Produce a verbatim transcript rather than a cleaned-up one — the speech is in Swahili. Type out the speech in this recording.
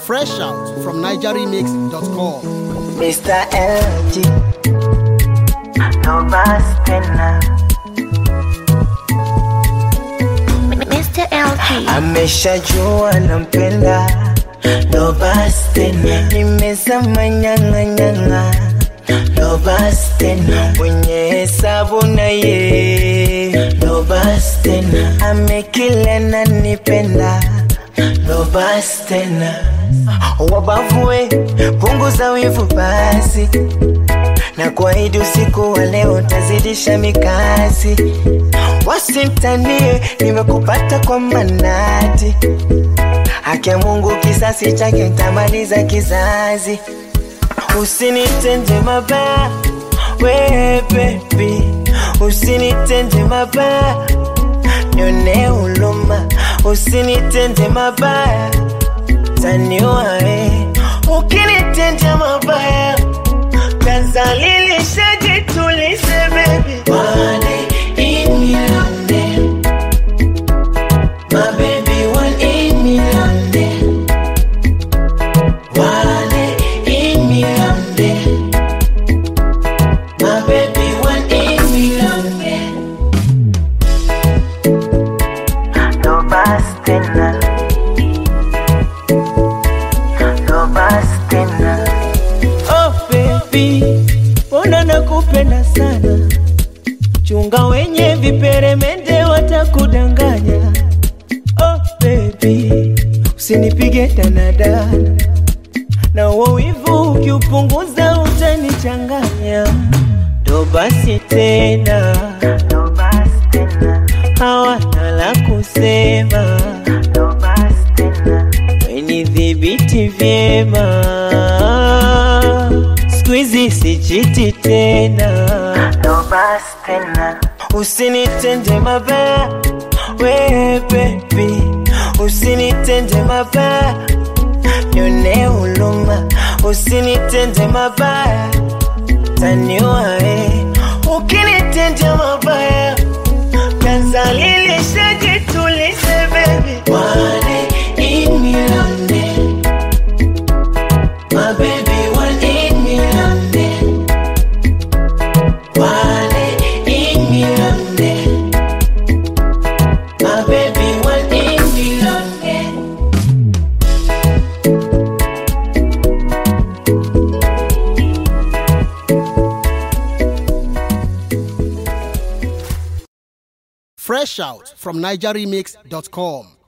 Fresh out from niger remix dot com. Mister L G, no bastena. Mister L G, ameshajua nampenda, no bastena. Nimezama nyanga nyanga, no bastena. Mwenye hesabu na ye, no bastena. Amekile na nipenda, no bastena. Wabavue, punguza wivu basi, na kuahidi usiku wa leo tazidisha mikasi. Wasimtanie, nimekupata kwa manati. Haki ya Mungu kisasi chake nitamaliza kizazi. Usinitende mabaya, we baby. Usinitende mabaya, nione huruma. Usinitende mabaya, taniua eh. Ukinitende mabaya, kazalilisha jitulize baby. One in million then, my baby, one in million then. One in million then, my baby, one in million then. No bastena, no bastena. Oh baby, mbona nakupenda sana. Chunga wenye viperemende watakudanganya. Oh baby, usinipige danadana, na uwivu ukiupunguza utanichanganya. Ndo basi tena, ndo basi tena. Hawana la kusema, ndo basi tena. Wenidhibiti vyema, squeezy sichiti tena, ndo basi tena. Usinitende mabaya, we baby. Usinitende mabaya, nione huruma. Usinitende mabaya, taniua eh. Ukinitende mabaya, kazalilisha jitulize baby. One in million then, my baby, one in million then. One in million then, my baby, one in million then. Fresh out from niger remix dot com.